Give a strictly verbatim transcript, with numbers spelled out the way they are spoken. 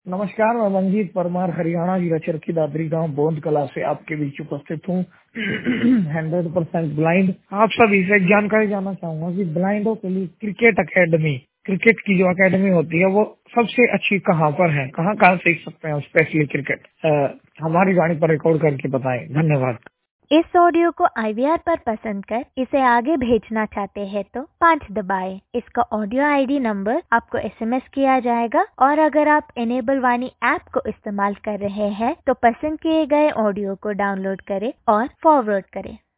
नमस्कार, मैं मंजीत परमार हरियाणा जिला चरखी दादरी गांव बोंद कला से आपके बीच उपस्थित हूँ। हंड्रेड परसेंट ब्लाइंड आप सभी से जानकारी जानना चाहूंगा कि ब्लाइंडों के लिए क्रिकेट एकेडमी, क्रिकेट की जो एकेडमी होती है वो सबसे अच्छी कहाँ पर है, कहाँ कहाँ सीख सकते हैं स्पेशली क्रिकेट। आ, हमारी गाड़ी पर रिकॉर्ड करके बताएं। धन्यवाद। इस ऑडियो को आई वी आर पर पसंद कर इसे आगे भेजना चाहते हैं तो पाँच दबाएं। इसका ऑडियो आई डी नंबर आपको एस एम एस किया जाएगा और अगर आप इनेबल वाणी ऐप को इस्तेमाल कर रहे हैं तो पसंद किए गए ऑडियो को डाउनलोड करें और फॉरवर्ड करें।